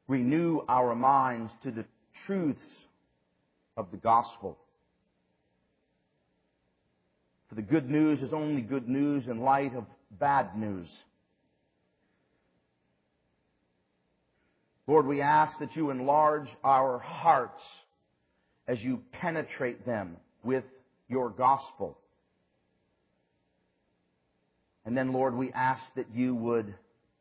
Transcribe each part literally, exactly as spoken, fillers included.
renew our minds to the truths of the gospel. For the good news is only good news in light of bad news. Lord, we ask that you enlarge our hearts as you penetrate them with your gospel. And then, Lord, we ask that you would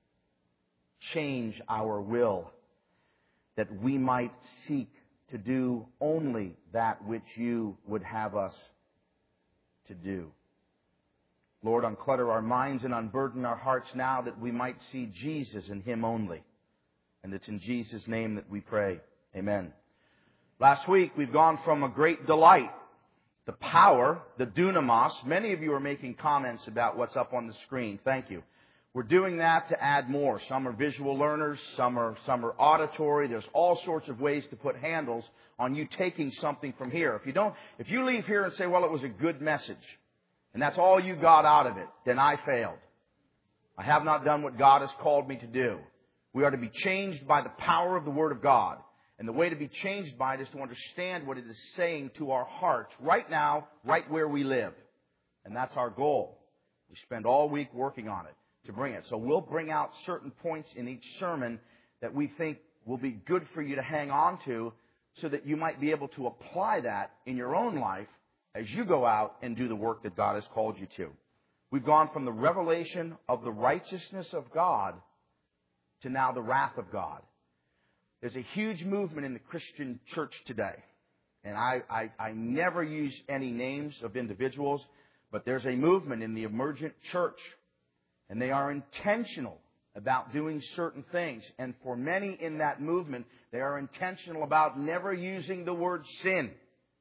change our will, that we might seek to do only that which you would have us to do. Lord, unclutter our minds and unburden our hearts now that we might see Jesus and Him only. And it's in Jesus' name that we pray. Amen. Last week, we've gone from a great delight, the power, the dunamis. Many of you are making comments about what's up on the screen. Thank you. We're doing that to add more. Some are visual learners, some are, some are auditory. There's all sorts of ways to put handles on you taking something from here. If you don't, if you leave here and say, well, it was a good message, and that's all you got out of it, then I failed. I have not done what God has called me to do. We are to be changed by the power of the Word of God. And the way to be changed by it is to understand what it is saying to our hearts right now, right where we live. And that's our goal. We spend all week working on it to bring it. So we'll bring out certain points in each sermon that we think will be good for you to hang on to so that you might be able to apply that in your own life as you go out and do the work that God has called you to. We've gone from the revelation of the righteousness of God to now the wrath of God. There's a huge movement in the Christian church today. And I, I, I never use any names of individuals, but there's a movement in the emergent church. And they are intentional about doing certain things. And for many in that movement, they are intentional about never using the word sin.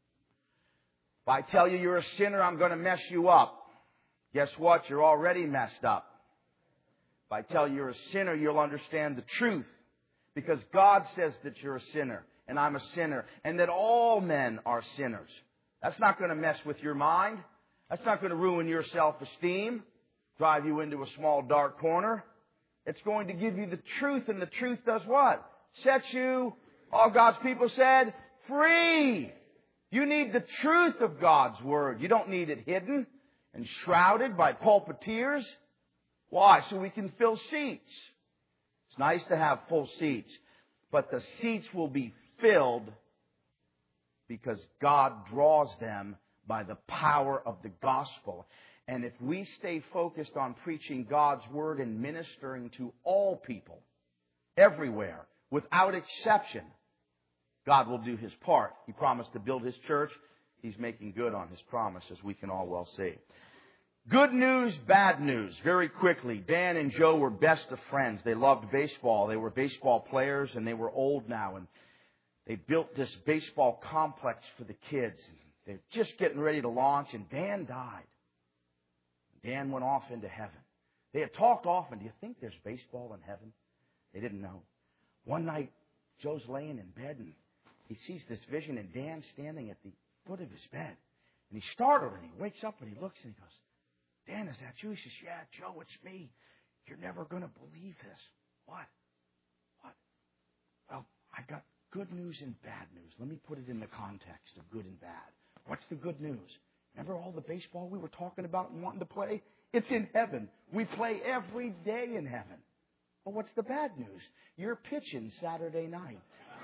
If I tell you you're a sinner, I'm going to mess you up. Guess what? You're already messed up. If I tell you you're a sinner, you'll understand the truth. Because God says that you're a sinner, and I'm a sinner, and that all men are sinners. That's not going to mess with your mind. That's not going to ruin your self-esteem, drive you into a small dark corner. It's going to give you the truth, and the truth does what? Sets you, all God's people said, free. You need the truth of God's Word. You don't need it hidden and shrouded by pulpiteers. Why? So we can fill seats. It's nice to have full seats, but the seats will be filled because God draws them by the power of the gospel. And if we stay focused on preaching God's Word and ministering to all people, everywhere, without exception, God will do His part. He promised to build His church. He's making good on His promise, as we can all well see. Good news, bad news. Very quickly, Dan and Joe were best of friends. They loved baseball. They were baseball players, and they were old now. And they built this baseball complex for the kids. They're just getting ready to launch, and Dan died. Dan went off into heaven. They had talked often, do you think there's baseball in heaven? They didn't know. One night, Joe's laying in bed, and he sees this vision, and Dan's standing at the foot of his bed. And he's startled, and he wakes up, and he looks, and he goes, Dan, is that you? He says, yeah, Joe, it's me. You're never going to believe this. What? What? Well, I got good news and bad news. Let me put it in the context of good and bad. What's the good news? Remember all the baseball we were talking about and wanting to play? It's in heaven. We play every day in heaven. Well, what's the bad news? You're pitching Saturday night.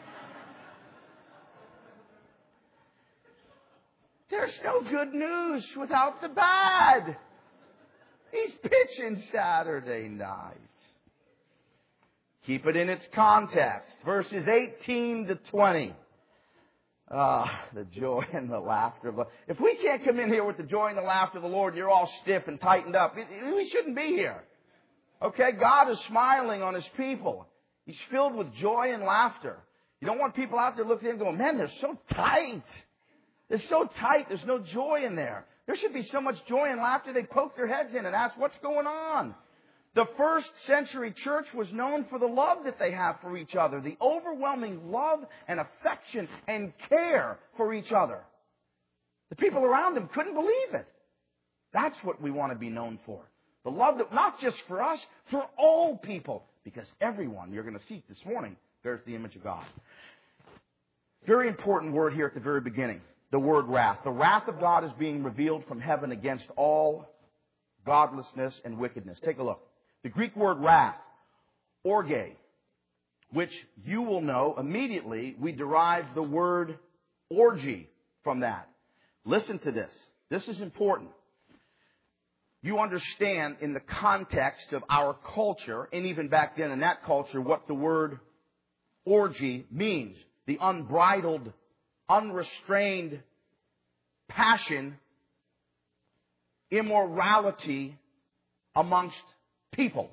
There's no good news without the bad. He's pitching Saturday night. Keep it in its context. Verses eighteen to twenty. Ah, the joy and the laughter of the... If we can't come in here with the joy and the laughter of the Lord, you're all stiff and tightened up. We shouldn't be here. Okay? God is smiling on His people. He's filled with joy and laughter. You don't want people out there looking and going, man, they're so tight. They're so tight. There's no joy in there. There should be so much joy and laughter, they poke their heads in and ask, what's going on? The first century church was known for the love that they have for each other, the overwhelming love and affection and care for each other. The people around them couldn't believe it. That's what we want to be known for. The love that, not just for us, for all people. Because everyone you're going to see this morning bears the image of God. Very important word here at the very beginning. The word wrath. The wrath of God is being revealed from heaven against all godlessness and wickedness. Take a look. The Greek word wrath, orge, which you will know immediately, we derive the word orgy from that. Listen to this. This is important. You understand in the context of our culture, and even back then in that culture, what the word orgy means. The unbridled, unrestrained passion, immorality amongst people.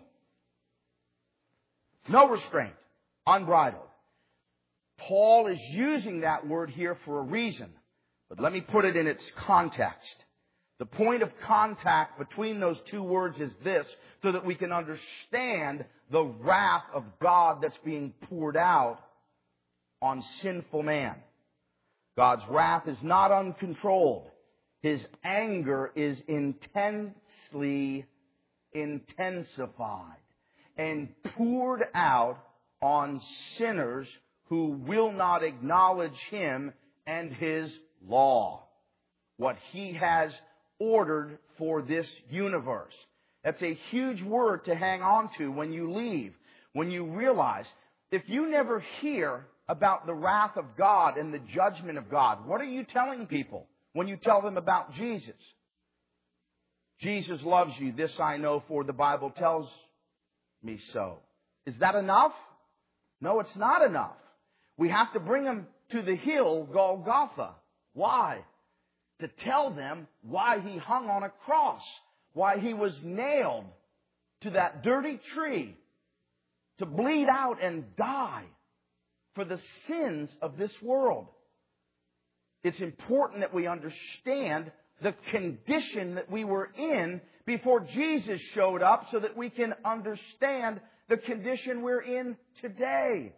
No restraint, unbridled. Paul is using that word here for a reason. But let me put it in its context. The point of contact between those two words is this, so that we can understand the wrath of God that's being poured out on sinful man. God's wrath is not uncontrolled. His anger is intensely intensified and poured out on sinners who will not acknowledge Him and His law, what He has ordered for this universe. That's a huge word to hang on to when you leave, when you realize if you never hear about the wrath of God and the judgment of God, what are you telling people when you tell them about Jesus? Jesus loves you, this I know, for the Bible tells me so. Is that enough? No, it's not enough. We have to bring them to the hill Golgotha. Why? To tell them why He hung on a cross, why He was nailed to that dirty tree, to bleed out and die for the sins of this world. It's important that we understand the condition that we were in before Jesus showed up so that we can understand the condition we're in today.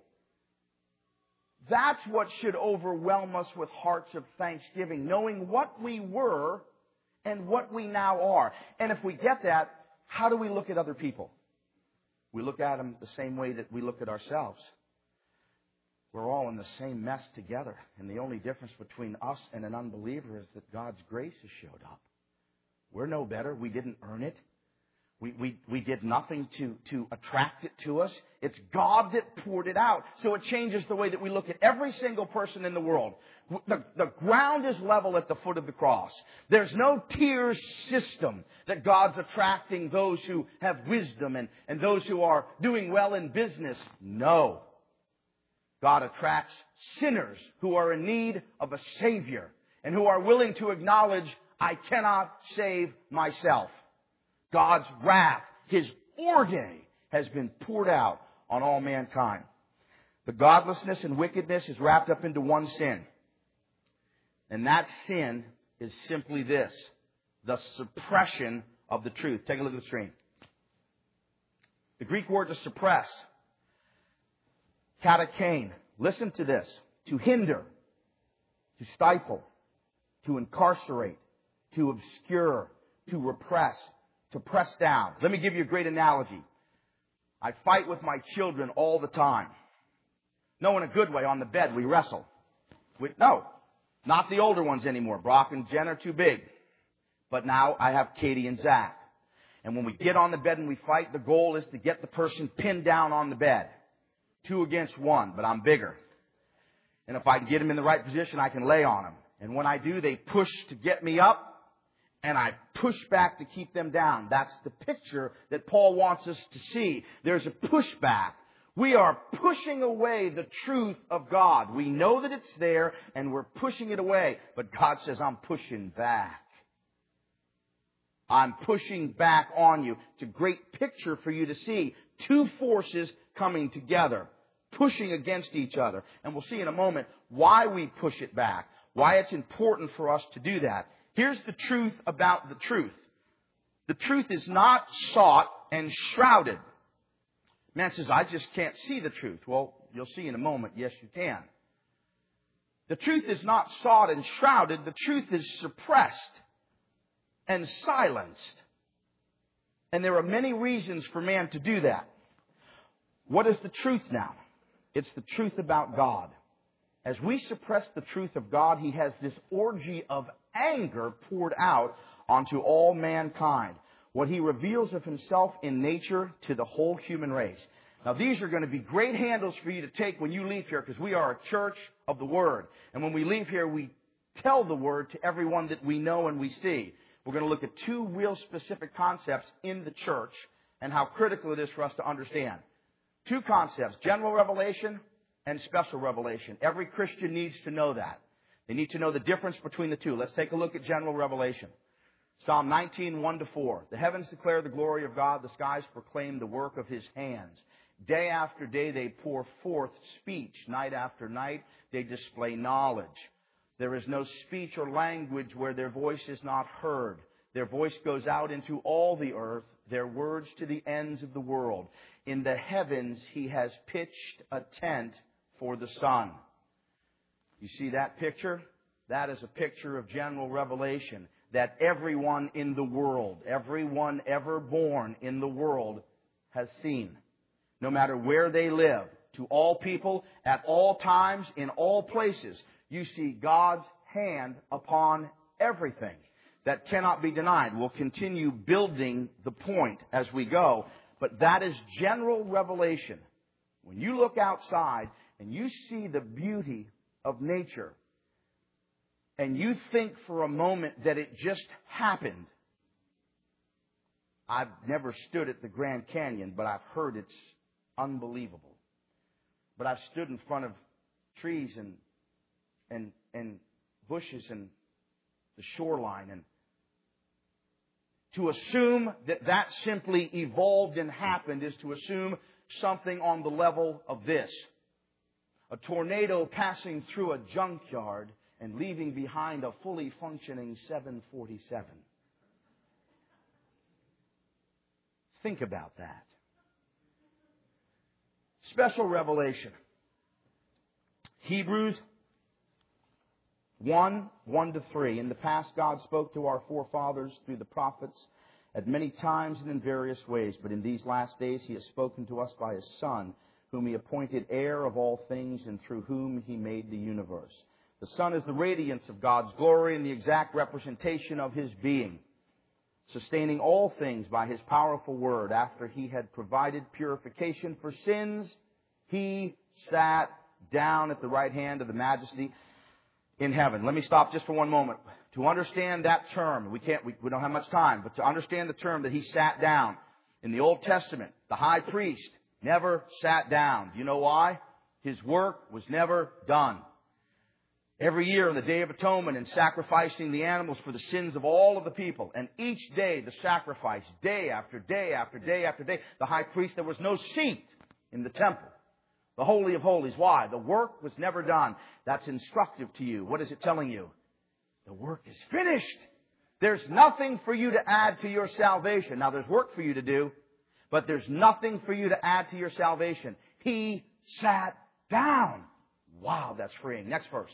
That's what should overwhelm us with hearts of thanksgiving, knowing what we were and what we now are. And if we get that, how do we look at other people? We look at them the same way that we look at ourselves. We're all in the same mess together. And the only difference between us and an unbeliever is that God's grace has showed up. We're no better. We didn't earn it. We, we, we did nothing to, to attract it to us. It's God that poured it out. So it changes the way that we look at every single person in the world. The, the ground is level at the foot of the cross. There's no tier system that God's attracting those who have wisdom and, and those who are doing well in business. No. God attracts sinners who are in need of a Savior and who are willing to acknowledge, I cannot save myself. God's wrath, His orge, has been poured out on all mankind. The godlessness and wickedness is wrapped up into one sin. And that sin is simply this: the suppression of the truth. Take a look at the screen. The Greek word to suppress, katakane. Listen to this. To hinder, to stifle, to incarcerate, to obscure, to repress, to press down. Let me give you a great analogy. I fight with my children all the time. No, in a good way. On the bed, we wrestle. We, no, not the older ones anymore. Brock and Jen are too big. But now I have Katie and Zach. And when we get on the bed and we fight, the goal is to get the person pinned down on the bed. Two against one, but I'm bigger. And if I can get them in the right position, I can lay on them. And when I do, they push to get me up. And I push back to keep them down. That's the picture that Paul wants us to see. There's a pushback. We are pushing away the truth of God. We know that it's there, and we're pushing it away. But God says, I'm pushing back. I'm pushing back on you. It's a great picture for you to see. Two forces coming together, pushing against each other. And we'll see in a moment why we push it back, why it's important for us to do that. Here's the truth about the truth. The truth is not sought and shrouded. Man says, I just can't see the truth. Well, you'll see in a moment, yes, you can. The truth is not sought and shrouded. The truth is suppressed and silenced. And there are many reasons for man to do that. What is the truth now? It's the truth about God. As we suppress the truth of God, He has this orgy of anger poured out onto all mankind. What He reveals of Himself in nature to the whole human race. Now, these are going to be great handles for you to take when you leave here, because we are a church of the Word. And when we leave here, we tell the Word to everyone that we know and we see. We're going to look at two real specific concepts in the church and how critical it is for us to understand. Two concepts, general revelation and special revelation. Every Christian needs to know that. They need to know the difference between the two. Let's take a look at general revelation. Psalm nineteen, one to four. The heavens declare the glory of God. The skies proclaim the work of His hands. Day after day they pour forth speech. Night after night they display knowledge. There is no speech or language where their voice is not heard. Their voice goes out into all the earth, their words to the ends of the world. In the heavens He has pitched a tent for the sun. You see that picture? That is a picture of general revelation. That everyone in the world, everyone ever born in the world has seen. No matter where they live, to all people, at all times, in all places, you see God's hand upon everything. That cannot be denied. We'll continue building the point as we go. But that is general revelation. When you look outside and you see the beauty of nature, and you think for a moment that it just happened. I've never stood at the Grand Canyon, but I've heard it's unbelievable. But I've stood in front of trees and and and bushes and the shoreline, and to assume that that simply evolved and happened is to assume something on the level of this. A tornado passing through a junkyard and leaving behind a fully functioning seven forty-seven. Think about that. Special revelation. Hebrews one, one to three. In the past, God spoke to our forefathers through the prophets at many times and in various ways. But in these last days, He has spoken to us by His Son, whom He appointed heir of all things and through whom He made the universe. The Son is the radiance of God's glory and the exact representation of His being, sustaining all things by His powerful word. After He had provided purification for sins, He sat down at the right hand of the Majesty in heaven. Let me stop just for one moment. To understand that term, we can't, we, we don't have much time, but to understand the term that He sat down. In the Old Testament, the high priest never sat down. Do you know why? His work was never done. Every year on the Day of Atonement and sacrificing the animals for the sins of all of the people. And each day the sacrifice, day after day after day after day. The high priest, there was no seat in the temple. The Holy of Holies. Why? The work was never done. That's instructive to you. What is it telling you? The work is finished. There's nothing for you to add to your salvation. Now there's work for you to do, but there's nothing for you to add to your salvation. He sat down. Wow, that's freeing. Next verse.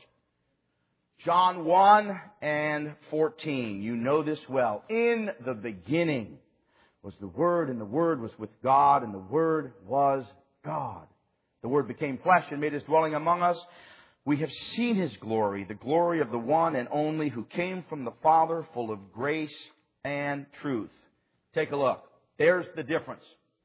John one and fourteen. You know this well. In the beginning was the Word, and the Word was with God, and the Word was God. The Word became flesh and made His dwelling among us. We have seen His glory, the glory of the one and only who came from the Father, full of grace and truth. Take a look. There's the difference.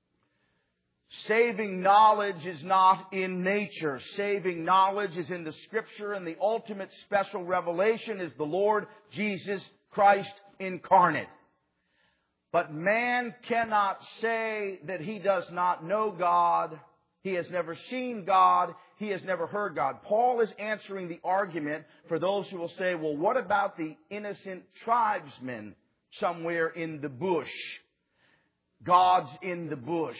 Saving knowledge is not in nature. Saving knowledge is in the Scripture, and the ultimate special revelation is the Lord Jesus Christ incarnate. But man cannot say that he does not know God. He has never seen God. He has never heard God. Paul is answering the argument for those who will say, well, what about the innocent tribesmen somewhere in the bush? God's in the bush.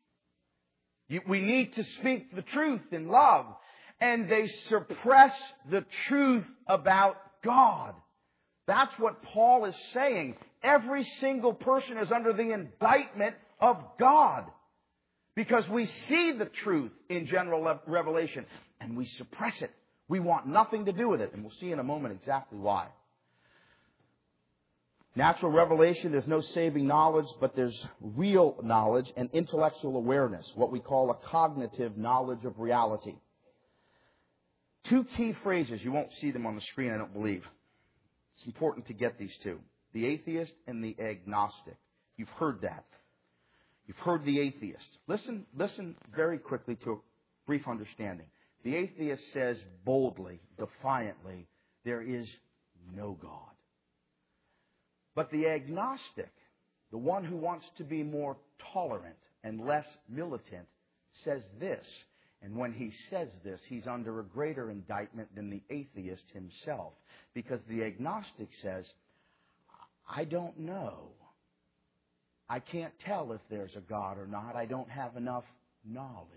We need to speak the truth in love. And they suppress the truth about God. That's what Paul is saying. Every single person is under the indictment of God. Because we see the truth in general revelation. And we suppress it. We want nothing to do with it. And we'll see in a moment exactly why. Natural revelation, there's no saving knowledge, but there's real knowledge and intellectual awareness, what we call a cognitive knowledge of reality. Two key phrases. You won't see them on the screen, I don't believe. It's important to get these two. The atheist and the agnostic. You've heard that. You've heard the atheist. Listen, listen very quickly to a brief understanding. The atheist says boldly, defiantly, there is no God. But the agnostic, the one who wants to be more tolerant and less militant, says this. And when he says this, he's under a greater indictment than the atheist himself. Because the agnostic says, I don't know. I can't tell if there's a God or not. I don't have enough knowledge.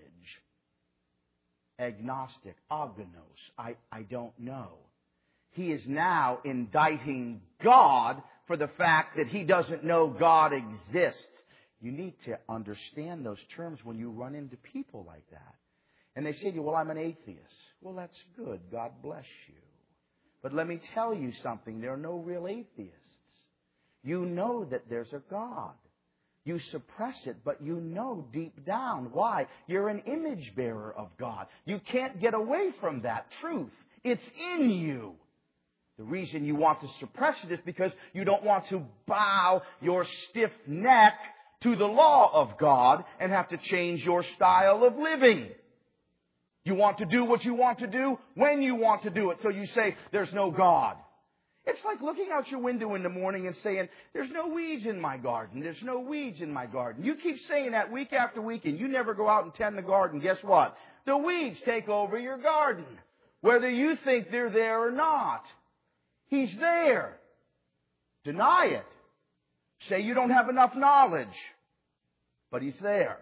Agnostic, agonos, I, I don't know. He is now indicting God for the fact that he doesn't know God exists. You need to understand those terms when you run into people like that. And they say to you, well, I'm an atheist. Well, that's good. God bless you. But let me tell you something. There are no real atheists. You know that there's a God. You suppress it, but you know deep down. Why? You're an image bearer of God. You can't get away from that truth. It's in you. The reason you want to suppress it is because you don't want to bow your stiff neck to the law of God and have to change your style of living. You want to do what you want to do when you want to do it. So you say, there's no God. It's like looking out your window in the morning and saying, there's no weeds in my garden. There's no weeds in my garden. You keep saying that week after week and you never go out and tend the garden. Guess what? The weeds take over your garden. Whether you think they're there or not. He's there. Deny it. Say you don't have enough knowledge. But He's there.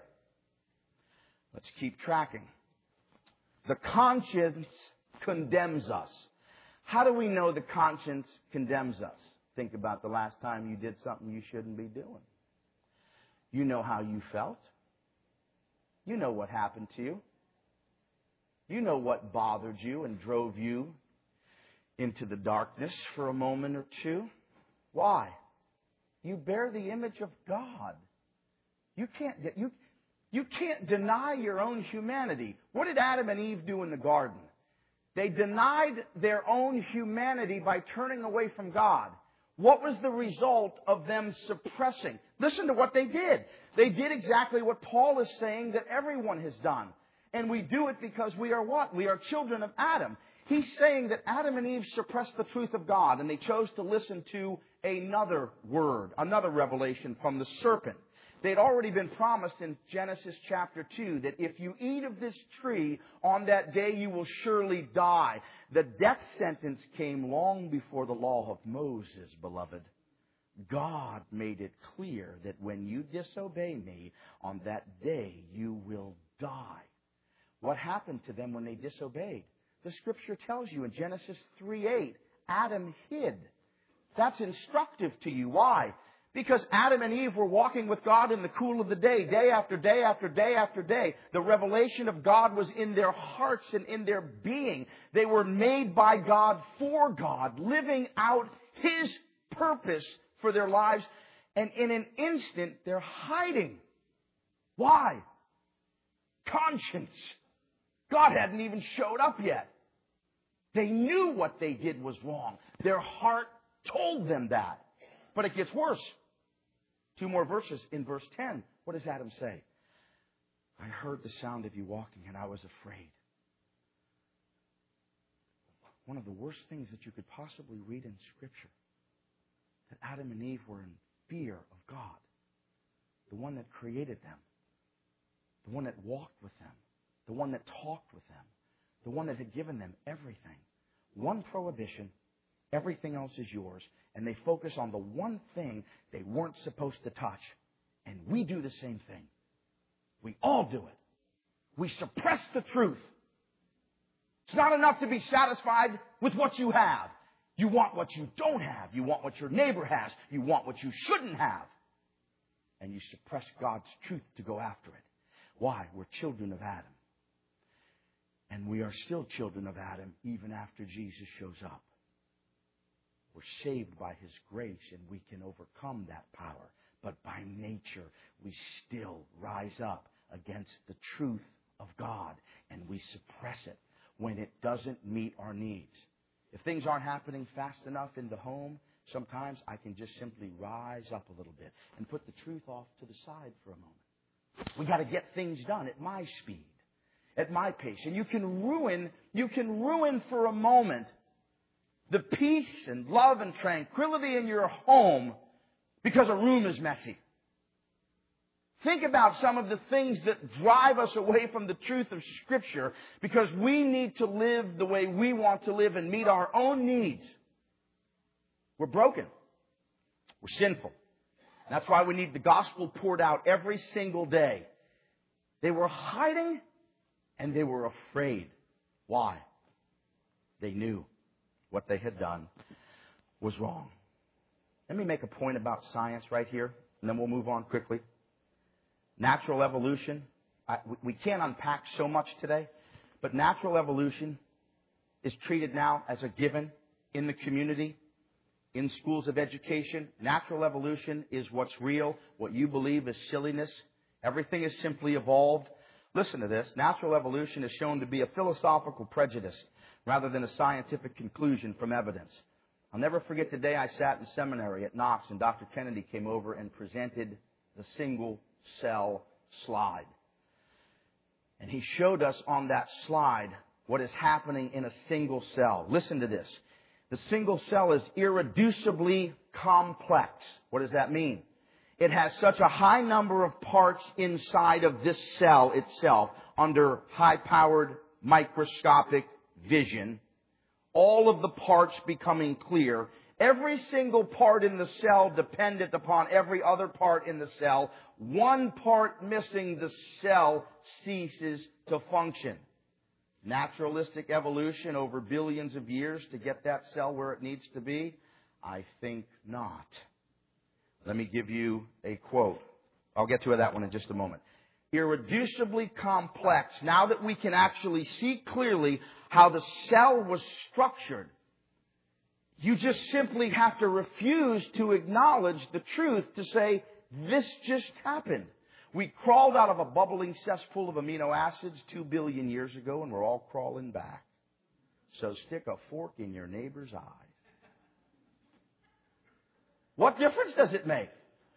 Let's keep tracking. The conscience condemns us. How do we know the conscience condemns us? Think about the last time you did something you shouldn't be doing. You know how you felt. You know what happened to you. You know what bothered you and drove you into the darkness for a moment or two. Why? You bear the image of God. You can't get, you, you can't deny your own humanity. What did Adam and Eve do in the garden? They denied their own humanity by turning away from God. What was the result of them suppressing? Listen to what they did. They did exactly what Paul is saying that everyone has done. And we do it because we are what? We are children of Adam. He's saying that Adam and Eve suppressed the truth of God and they chose to listen to another word, another revelation from the serpent. They'd already been promised in Genesis chapter two that if you eat of this tree, on that day you will surely die. The death sentence came long before the law of Moses, beloved. God made it clear that when you disobey me, on that day you will die. What happened to them when they disobeyed? The Scripture tells you in Genesis three eight, Adam hid. That's instructive to you. Why? Because Adam and Eve were walking with God in the cool of the day, day after day after day after day. The revelation of God was in their hearts and in their being. They were made by God for God, living out His purpose for their lives. And in an instant, they're hiding. Why? Conscience. God hadn't even showed up yet. They knew what they did was wrong. Their heart told them that. But it gets worse. Two more verses. In verse ten, what does Adam say? I heard the sound of you walking and I was afraid. One of the worst things that you could possibly read in Scripture. That Adam and Eve were in fear of God. The one that created them. The one that walked with them. The one that talked with them. The one that had given them everything. One prohibition. Everything else is yours. And they focus on the one thing they weren't supposed to touch. And we do the same thing. We all do it. We suppress the truth. It's not enough to be satisfied with what you have. You want what you don't have. You want what your neighbor has. You want what you shouldn't have. And you suppress God's truth to go after it. Why? We're children of Adam. And we are still children of Adam even after Jesus shows up. We're saved by His grace, and we can overcome that power. But by nature, we still rise up against the truth of God, and we suppress it when it doesn't meet our needs. If things aren't happening fast enough in the home, sometimes I can just simply rise up a little bit and put the truth off to the side for a moment. We got to get things done at my speed, at my pace. And you can ruin, you can ruin for a moment the peace and love and tranquility in your home because a room is messy. Think about some of the things that drive us away from the truth of Scripture because we need to live the way we want to live and meet our own needs. We're broken. We're sinful. That's why we need the gospel poured out every single day. They were hiding and they were afraid. Why? They knew what they had done was wrong. Let me make a point about science right here, and then we'll move on quickly. Natural evolution. I, we can't unpack so much today, but natural evolution is treated now as a given in the community, in schools of education. Natural evolution is what's real. What you believe is silliness. Everything is simply evolved. Listen to this. Natural evolution is shown to be a philosophical prejudice rather than a scientific conclusion from evidence. I'll never forget the day I sat in seminary at Knox and Doctor Kennedy came over and presented the single cell slide. And he showed us on that slide what is happening in a single cell. Listen to this. The single cell is irreducibly complex. What does that mean? It has such a high number of parts inside of this cell itself under high-powered microscopic vision. All of the parts becoming clear. Every single part in the cell dependent upon every other part in the cell. One part missing, the cell ceases to function. Naturalistic evolution over billions of years to get that cell where it needs to be? I think not. Let me give you a quote. I'll get to that one in just a moment. Irreducibly complex. Now that we can actually see clearly how the cell was structured, you just simply have to refuse to acknowledge the truth to say, this just happened. We crawled out of a bubbling cesspool of amino acids two billion years ago, and we're all crawling back. So stick a fork in your neighbor's eye. What difference does it make?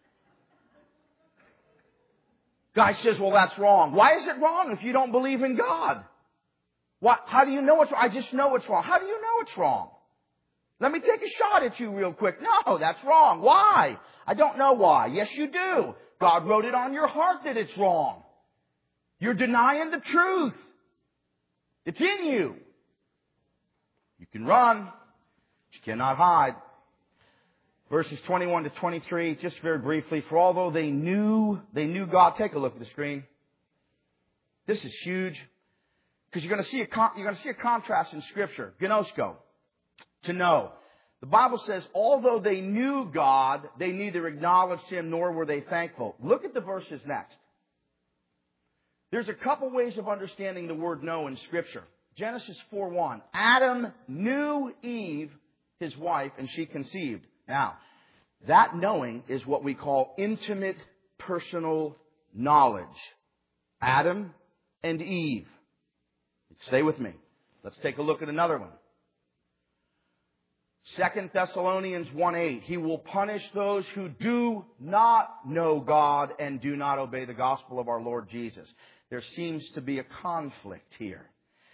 Guy says, well, that's wrong. Why is it wrong if you don't believe in God? What, how do you know it's wrong? I just know it's wrong. How do you know it's wrong? Let me take a shot at you real quick. No, that's wrong. Why? I don't know why. Yes, you do. God wrote it on your heart that it's wrong. You're denying the truth. It's in you. You can run, but you cannot hide. Verses twenty-one to twenty-three, just very briefly. For although they knew, they knew God. Take a look at the screen. This is huge. Because you're going to see a, con- you're going to see a contrast in Scripture. Gnosko. To know. The Bible says, although they knew God, they neither acknowledged Him nor were they thankful. Look at the verses next. There's a couple ways of understanding the word know in Scripture. Genesis four one. Adam knew Eve, his wife, and she conceived. Now, that knowing is what we call intimate personal knowledge. Adam and Eve. Stay with me. Let's take a look at another one. Second Thessalonians one eight. He will punish those who do not know God and do not obey the gospel of our Lord Jesus. There seems to be a conflict here.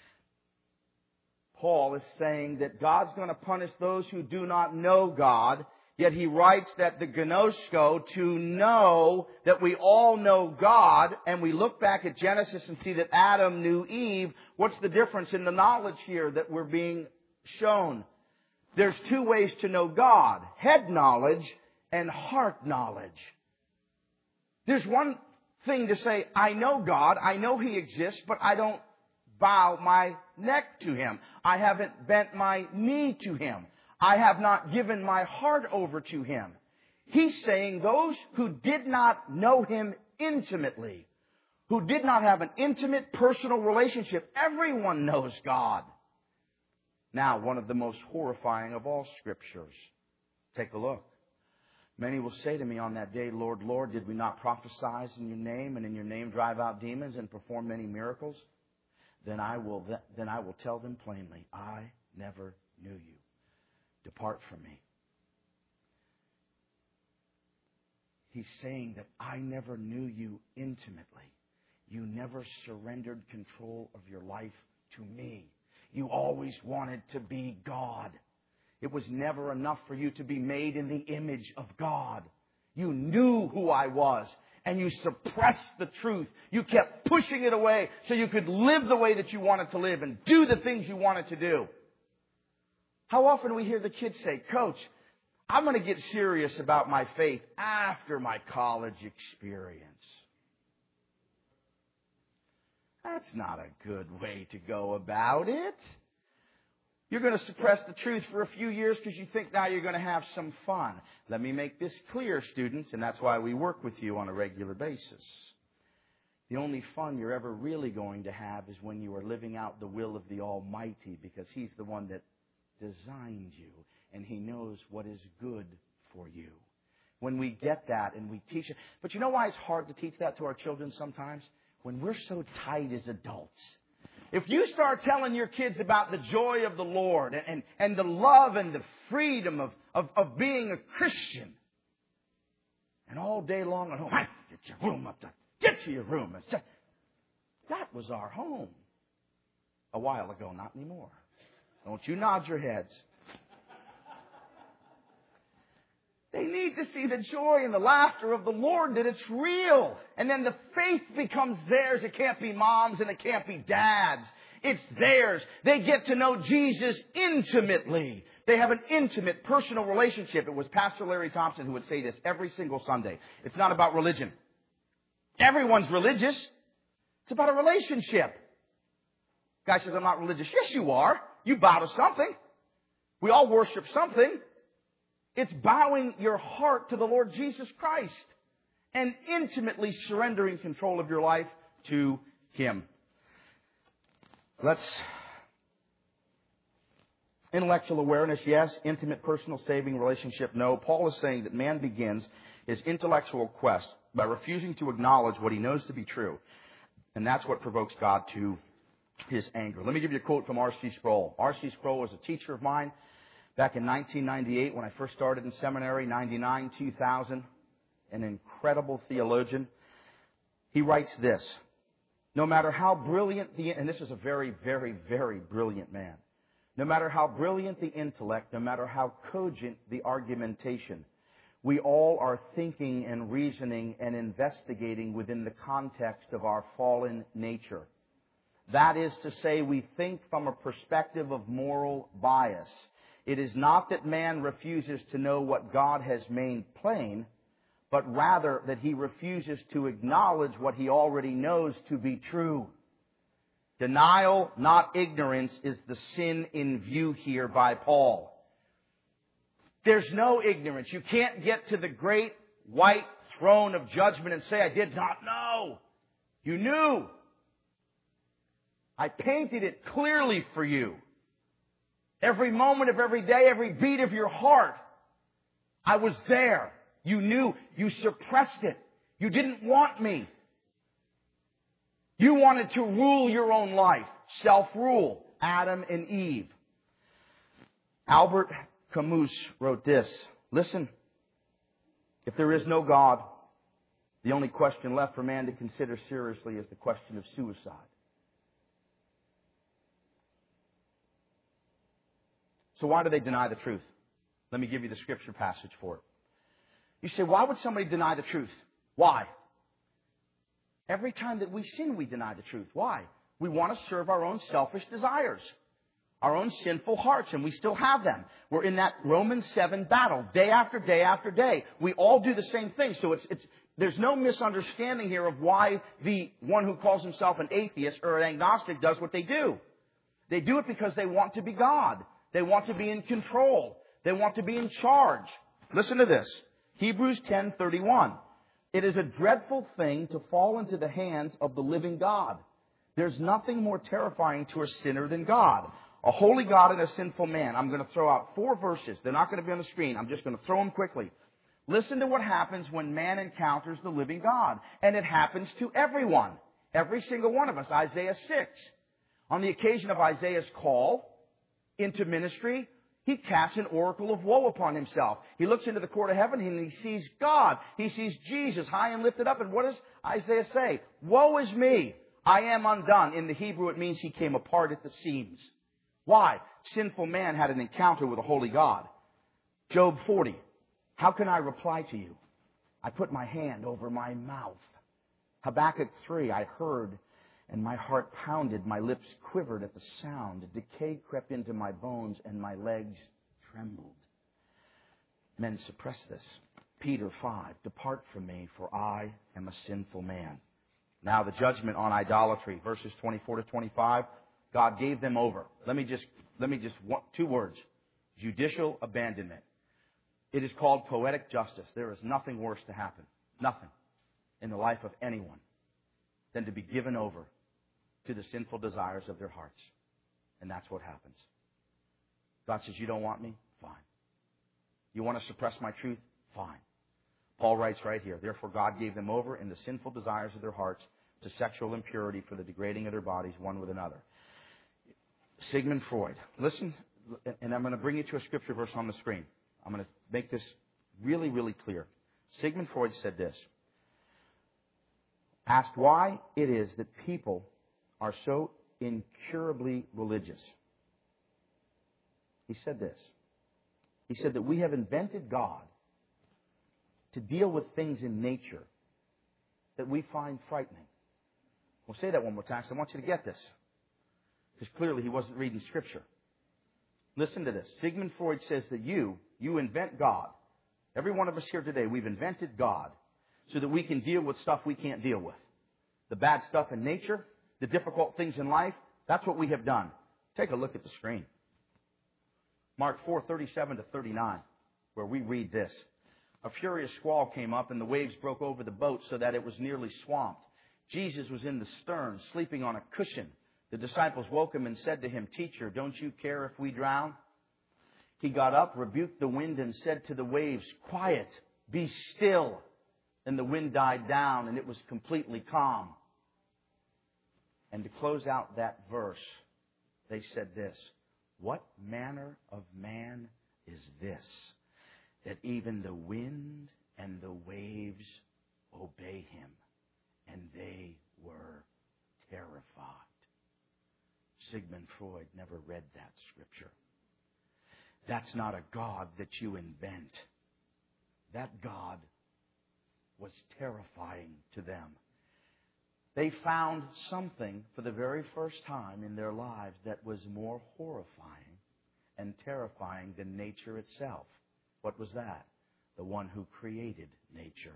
Paul is saying that God's going to punish those who do not know God, yet he writes that the gnosko, to know that we all know God, and we look back at Genesis and see that Adam knew Eve. What's the difference in the knowledge here that we're being shown? There's two ways to know God, head knowledge and heart knowledge. There's one thing to say, I know God, I know He exists, but I don't bow my neck to Him. I haven't bent my knee to Him. I have not given my heart over to Him. He's saying those who did not know Him intimately, who did not have an intimate personal relationship, everyone knows God. Now, one of the most horrifying of all Scriptures, Take a look. Many will say to me on that day, Lord, Lord, did we not prophesy in your name and in your name drive out demons and perform many miracles? Then I will, then I will tell them plainly, I never knew you. Depart from me. He's saying that I never knew you intimately. You never surrendered control of your life to me. You always wanted to be God. It was never enough for you to be made in the image of God. You knew who I was, and you suppressed the truth. You kept pushing it away so you could live the way that you wanted to live and do the things you wanted to do. How often we hear the kids say, Coach, I'm going to get serious about my faith after my college experience. That's not a good way to go about it. You're going to suppress the truth for a few years because you think now you're going to have some fun. Let me make this clear, students, and that's why we work with you on a regular basis. The only fun you're ever really going to have is when you are living out the will of the Almighty, because He's the one that designed you and He knows what is good for you. When we get that and we teach it. But you know why it's hard to teach that to our children sometimes? When we're so tight as adults. If you start telling your kids about the joy of the Lord and, and, and the love and the freedom of, of, of being a Christian, and all day long at home, hey, get your room up there. Get to your room. That was our home a while ago, not anymore. Don't you nod your heads. They need to see the joy and the laughter of the Lord, that it's real. And then the faith becomes theirs. It can't be mom's and it can't be dad's. It's theirs. They get to know Jesus intimately. They have an intimate, personal relationship. It was Pastor Larry Thompson who would say this every single Sunday. It's not about religion. Everyone's religious. It's about a relationship. Guy says, I'm not religious. Yes, you are. You bow to something. We all worship something. It's bowing your heart to the Lord Jesus Christ and intimately surrendering control of your life to Him. Let's... Intellectual awareness, yes. Intimate, personal, saving relationship, no. Paul is saying that man begins his intellectual quest by refusing to acknowledge what he knows to be true. And that's what provokes God to His anger. Let me give you a quote from R C Sproul. R C Sproul was a teacher of mine back in nineteen ninety-eight when I first started in seminary, ninety-nine, two thousand, an incredible theologian. He writes this: no matter how brilliant the, and this is a very, very, very brilliant man, no matter how brilliant the intellect, no matter how cogent the argumentation, we all are thinking and reasoning and investigating within the context of our fallen nature. That is to say, we think from a perspective of moral bias. It is not that man refuses to know what God has made plain, but rather that he refuses to acknowledge what he already knows to be true. Denial, not ignorance, is the sin in view here by Paul. There's no ignorance. You can't get to the great white throne of judgment and say, I did not know. You knew. I painted it clearly for you. Every moment of every day, every beat of your heart, I was there. You knew. You suppressed it. You didn't want me. You wanted to rule your own life. Self-rule. Adam and Eve. Albert Camus wrote this. Listen. If there is no God, the only question left for man to consider seriously is the question of suicide. So why do they deny the truth? Let me give you the scripture passage for it. You say, why would somebody deny the truth? Why? Every time that we sin, we deny the truth. Why? We want to serve our own selfish desires, our own sinful hearts, and we still have them. We're in that Romans seven battle, day after day after day. We all do the same thing. So it's, it's, there's no misunderstanding here of why the one who calls himself an atheist or an agnostic does what they do. They do it because they want to be God. They want to be in control. They want to be in charge. Listen to this. Hebrews ten thirty-one. It is a dreadful thing to fall into the hands of the living God. There's nothing more terrifying to a sinner than God. A holy God and a sinful man. I'm going to throw out four verses. They're not going to be on the screen. I'm just going to throw them quickly. Listen to what happens when man encounters the living God. And it happens to everyone. Every single one of us. Isaiah six. On the occasion of Isaiah's call into ministry, he casts an oracle of woe upon himself. He looks into the court of heaven and he sees God. He sees Jesus high and lifted up. And what does Isaiah say? Woe is me. I am undone. In the Hebrew, it means he came apart at the seams. Why? Sinful man had an encounter with a holy God. Job forty. How can I reply to you? I put my hand over my mouth. Habakkuk three. I heard and my heart pounded. My lips quivered at the sound. Decay crept into my bones and my legs trembled. Men suppress this. Peter five. Depart from me, for I am a sinful man. Now the judgment on idolatry. Verses twenty-four to twenty-five. God gave them over. Let me just, let me just, two words. Judicial abandonment. It is called poetic justice. There is nothing worse to happen. Nothing in the life of anyone than to be given over to the sinful desires of their hearts. And that's what happens. God says, you don't want me? Fine. You want to suppress my truth? Fine. Paul writes right here, therefore God gave them over in the sinful desires of their hearts to sexual impurity for the degrading of their bodies one with another. Sigmund Freud. Listen, and I'm going to bring you to a scripture verse on the screen. I'm going to make this really, really clear. Sigmund Freud said this. Asked why it is that people are so incurably religious. He said this. He said that we have invented God to deal with things in nature that we find frightening. We'll say that one more time, so I want you to get this. Because clearly he wasn't reading Scripture. Listen to this. Sigmund Freud says that you, you invent God. Every one of us here today, we've invented God so that we can deal with stuff we can't deal with. The bad stuff in nature, the difficult things in life, that's what we have done. Take a look at the screen. Mark four, thirty-seven to thirty-nine, where we read this. A furious squall came up and the waves broke over the boat so that it was nearly swamped. Jesus was in the stern, sleeping on a cushion. The disciples woke him and said to him, Teacher, don't you care if we drown? He got up, rebuked the wind, and said to the waves, Quiet, be still. And the wind died down, and it was completely calm. And to close out that verse, they said this, What manner of man is this, that even the wind and the waves obey him? And they were terrified. Sigmund Freud never read that scripture. That's not a God that you invent. That God was terrifying to them. They found something for the very first time in their lives that was more horrifying and terrifying than nature itself. What was that? The one who created nature.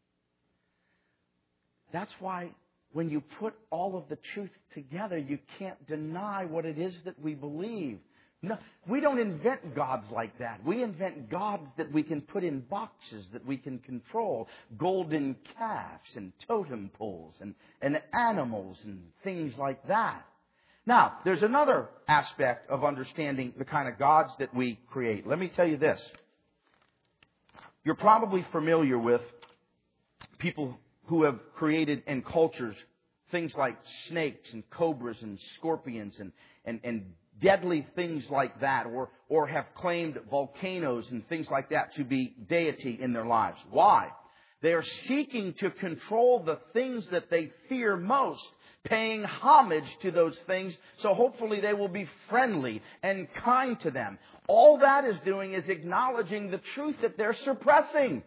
That's why when you put all of the truth together, you can't deny what it is that we believe. No, we don't invent gods like that. We invent gods that we can put in boxes, that we can control. Golden calves and totem poles and, and animals and things like that. Now, there's another aspect of understanding the kind of gods that we create. Let me tell you this. You're probably familiar with people who have created in cultures things like snakes and cobras and scorpions and, and, and deadly things like that, or, or have claimed volcanoes and things like that to be deity in their lives. Why? They are seeking to control the things that they fear most, paying homage to those things, so hopefully they will be friendly and kind to them. All that is doing is acknowledging the truth that they're suppressing.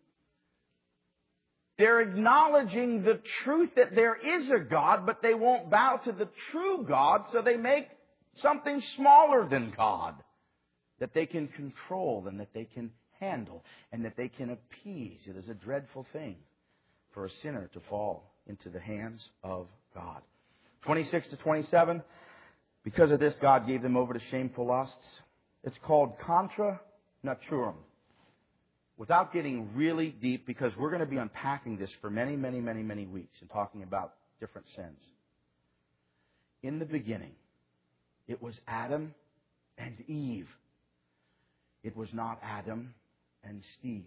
They're acknowledging the truth that there is a God, but they won't bow to the true God, so they make something smaller than God that they can control and that they can handle and that they can appease. It is a dreadful thing for a sinner to fall into the hands of God. twenty-six to twenty-seven, because of this, God gave them over to shameful lusts. It's called contra naturam. Without getting really deep, because we're going to be unpacking this for many, many, many, many weeks and talking about different sins. In the beginning, It was Adam and Eve. It was not Adam and Steve.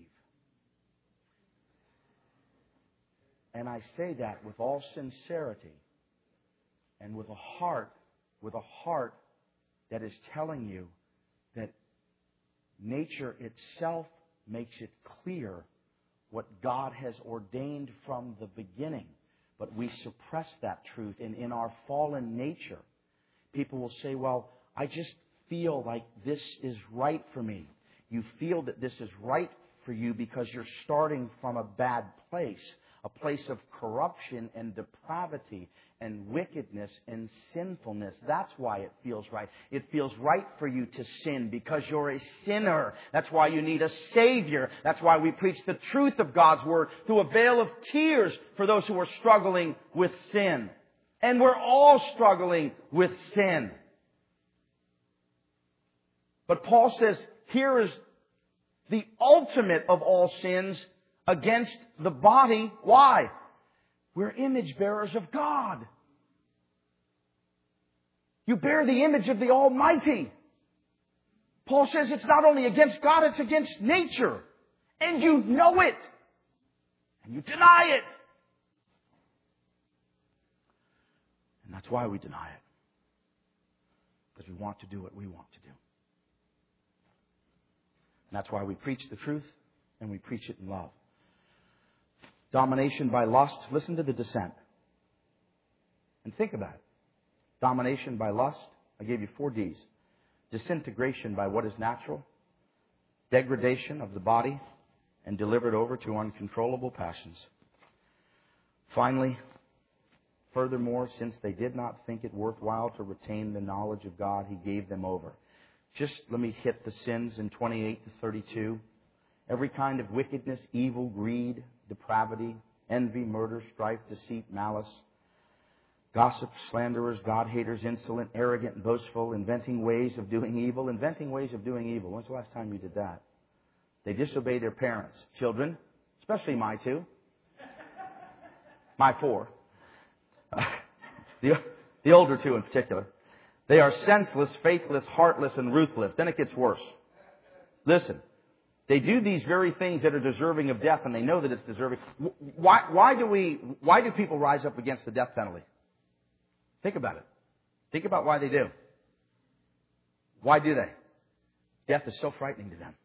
And I say that with all sincerity and with a heart, with a heart that is telling you that nature itself makes it clear what God has ordained from the beginning. But we suppress that truth. And in our fallen nature, people will say, well, I just feel like this is right for me. You feel that this is right for you because you're starting from a bad place. A place of corruption and depravity and wickedness and sinfulness. That's why it feels right. It feels right for you to sin because you're a sinner. That's why you need a Savior. That's why we preach the truth of God's Word through a veil of tears for those who are struggling with sin. And we're all struggling with sin. But Paul says, here is the ultimate of all sins against the body. Why? We're image bearers of God. You bear the image of the Almighty. Paul says it's not only against God, it's against nature. And you know it. And you deny it. And that's why we deny it. Because we want to do what we want to do. And that's why we preach the truth and we preach it in love. Domination by lust. Listen to the descent. And think about it. Domination by lust. I gave you four D's. Disintegration by what is natural. Degradation of the body. And delivered over to uncontrollable passions. Finally, furthermore, since they did not think it worthwhile to retain the knowledge of God, He gave them over. Just let me hit the sins in twenty-eight to thirty-two. Every kind of wickedness, evil, greed, depravity, envy, murder, strife, deceit, malice, gossip, slanderers, God-haters, insolent, arrogant, boastful, inventing ways of doing evil. Inventing ways of doing evil. When's the last time you did that? They disobey their parents. Children, especially my two. My four. the, the older two in particular. They are senseless, faithless, heartless, and ruthless. Then it gets worse. Listen. They do these very things that are deserving of death, and they know that it's deserving. Why, why do we, why do people rise up against the death penalty? Think about it. Think about why they do. Why do they? Death is so frightening to them.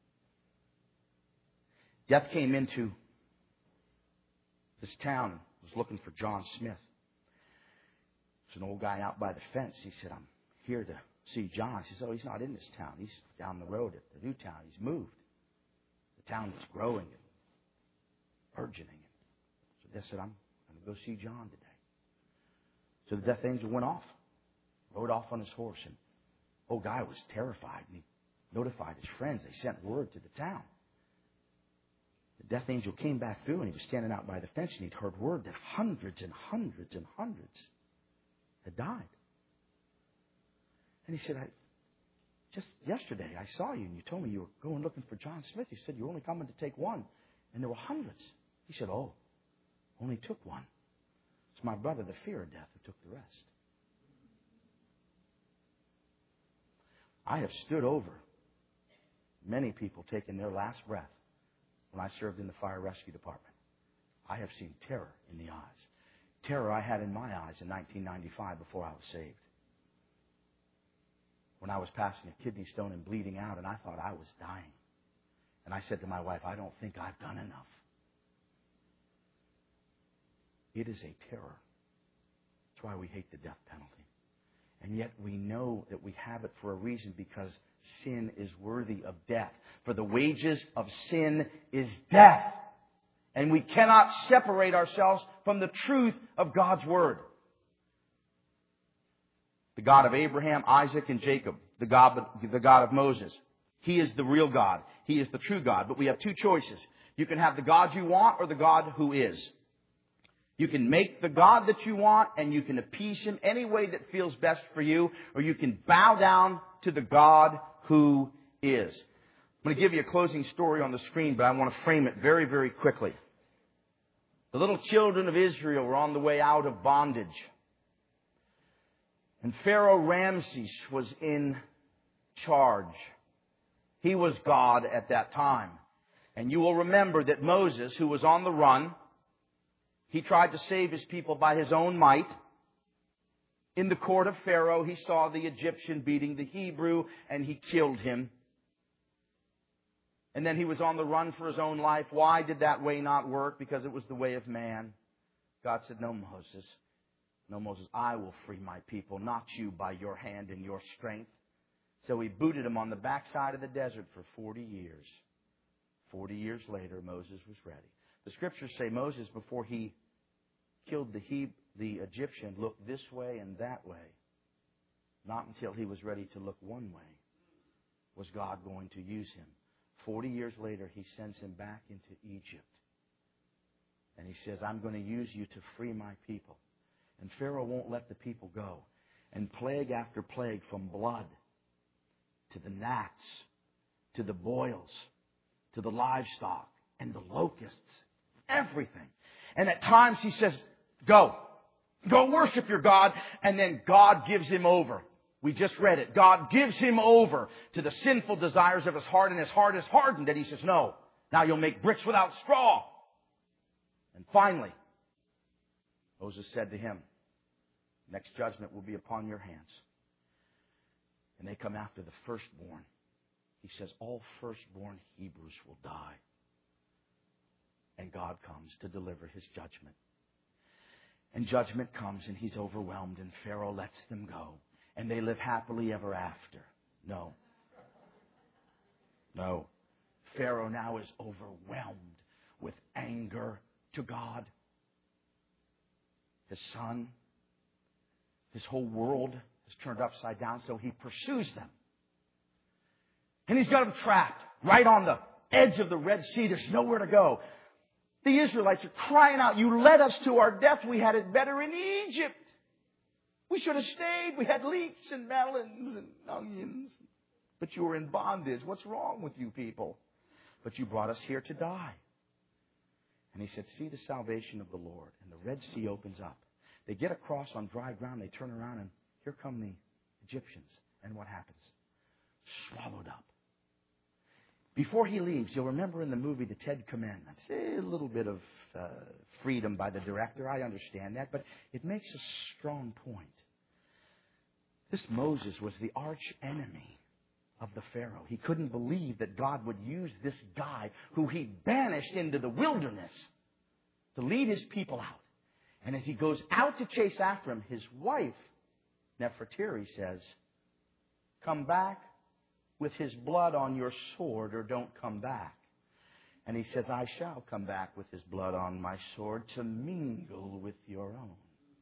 Death came into this town and was looking for John Smith. There's an old guy out by the fence. He said, I'm here to see John. He says, oh, he's not in this town. He's down the road at the new town. He's moved. The town is growing and burgeoning. So they said, I'm going to go see John today. So the death angel went off, rode off on his horse, and the old guy was terrified. And he notified his friends. They sent word to the town. The death angel came back through, and he was standing out by the fence, and he'd heard word that hundreds and hundreds and hundreds had died. And he said, I, just yesterday I saw you, and you told me you were going looking for John Smith. You said you were only coming to take one, and there were hundreds. He said, oh, only took one. It's my brother, the fear of death, who took the rest. I have stood over many people taking their last breath when I served in the fire rescue department. I have seen terror in the eyes. Terror I had in my eyes in nineteen ninety-five before I was saved. When I was passing a kidney stone and bleeding out, and I thought I was dying. And I said to my wife, I don't think I've done enough. It is a terror. That's why we hate the death penalty. And yet we know that we have it for a reason, because sin is worthy of death. For the wages of sin is death. And we cannot separate ourselves from the truth of God's Word. The God of Abraham, Isaac, and Jacob. The God, the God of Moses. He is the real God. He is the true God. But we have two choices. You can have the God you want or the God who is. You can make the God that you want and you can appease Him any way that feels best for you. Or you can bow down to the God who is. I'm going to give you a closing story on the screen, but I want to frame it very, very quickly. The little children of Israel were on the way out of bondage. And Pharaoh Ramses was in charge. He was God at that time. And you will remember that Moses, who was on the run, he tried to save his people by his own might. In the court of Pharaoh, he saw the Egyptian beating the Hebrew, and he killed him. And then he was on the run for his own life. Why did that way not work? Because it was the way of man. God said, no, Moses. No, Moses, I will free my people, not you by your hand and your strength. So he booted him on the backside of the desert for forty years. Forty years later, Moses was ready. The Scriptures say Moses, before he killed the He, the Egyptian, looked this way and that way. Not until he was ready to look one way was God going to use him. Forty years later, He sends him back into Egypt. And He says, I'm going to use you to free my people. And Pharaoh won't let the people go. And plague after plague, from blood to the gnats, to the boils, to the livestock, and the locusts, everything. And at times He says, go. Go worship your God. And then God gives him over. We just read it. God gives him over to the sinful desires of his heart, and his heart is hardened. And He says, no, now you'll make bricks without straw. And finally, Moses said to him, next judgment will be upon your hands. And they come after the firstborn. He says, all firstborn Hebrews will die. And God comes to deliver His judgment. And judgment comes, and He's overwhelmed, and Pharaoh lets them go. And they live happily ever after. No. No. Pharaoh now is overwhelmed with anger to God. His son, his whole world is turned upside down, so he pursues them. And he's got them trapped right on the edge of the Red Sea. There's nowhere to go. The Israelites are crying out, you led us to our death. We had it better in Egypt. We should have stayed. We had leeks and melons and onions. But you were in bondage. What's wrong with you people? But you brought us here to die. And He said, see the salvation of the Lord. And the Red Sea opens up. They get across on dry ground. They turn around, and here come the Egyptians. And what happens? Swallowed up. Before he leaves, you'll remember in the movie The Ten Commandments, a little bit of uh, freedom by the director. I understand that. But it makes a strong point. This Moses was the arch enemy of the Pharaoh. He couldn't believe that God would use this guy who He banished into the wilderness to lead His people out. And as he goes out to chase after him, his wife, Nefertiti, says, come back with his blood on your sword, or don't come back. And he says, I shall come back with his blood on my sword to mingle with your own.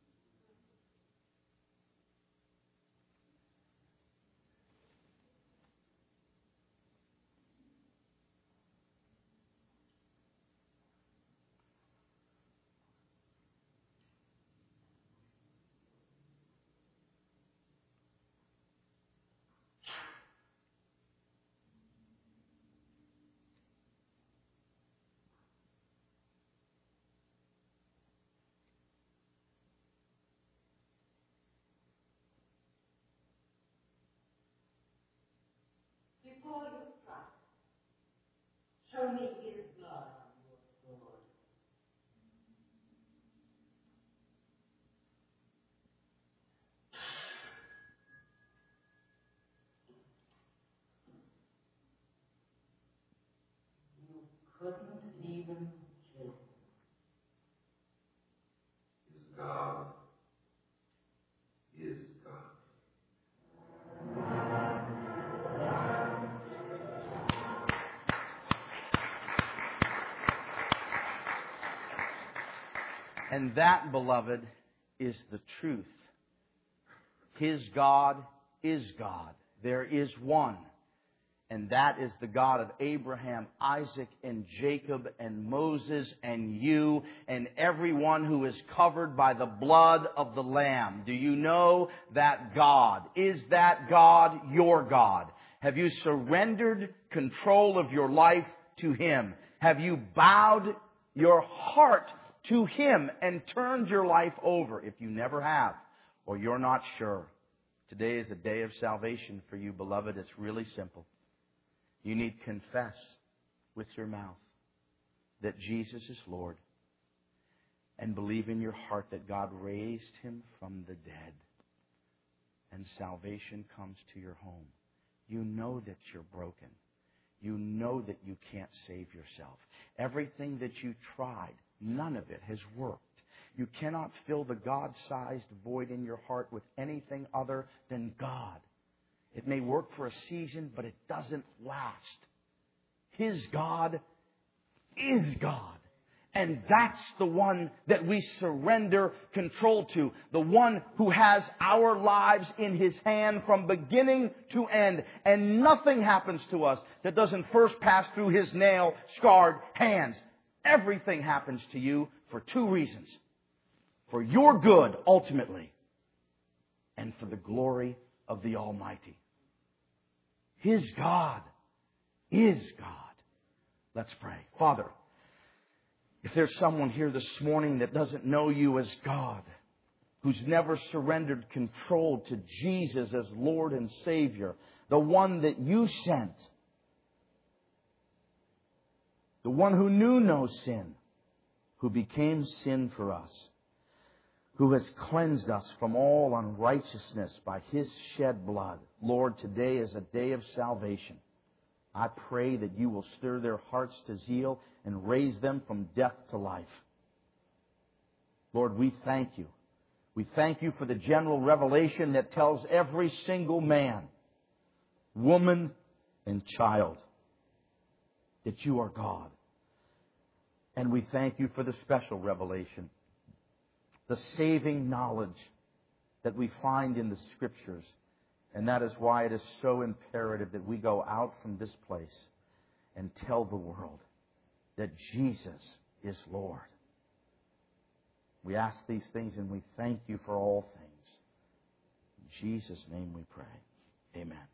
Before you strike, show me His blood on your sword. You couldn't even kill him. Is God. Is God. And that, beloved, is the truth. His God is God. There is one. And that is the God of Abraham, Isaac, and Jacob, and Moses, and you, and everyone who is covered by the blood of the Lamb. Do you know that God? Is that God your God? Have you surrendered control of your life to Him? Have you bowed your heart to Him and turned your life over? If you never have, or you're not sure, Today is a day of salvation for you, beloved. It's really simple. You need to confess with your mouth that Jesus is Lord and believe in your heart that God raised Him from the dead, and salvation comes to your home. You know that you're broken. You know that you can't save yourself. Everything that you tried, none of it has worked. You cannot fill the God-sized void in your heart with anything other than God. It may work for a season, but it doesn't last. His God is God. And that's the one that we surrender control to. The one who has our lives in His hand from beginning to end. And nothing happens to us that doesn't first pass through His nail-scarred hands. Everything happens to you for two reasons. For your good, ultimately, and for the glory of the Almighty. His God is God. Let's pray. Father, if there's someone here this morning that doesn't know You as God, who's never surrendered control to Jesus as Lord and Savior, the one that You sent, the one who knew no sin, who became sin for us, who has cleansed us from all unrighteousness by His shed blood. Lord, today is a day of salvation. I pray that You will stir their hearts to zeal and raise them from death to life. Lord, we thank You. We thank You for the general revelation that tells every single man, woman, and child that You are God. And we thank You for the special revelation, the saving knowledge that we find in the Scriptures. And that is why it is so imperative that we go out from this place and tell the world that Jesus is Lord. We ask these things and we thank You for all things. In Jesus' name we pray. Amen.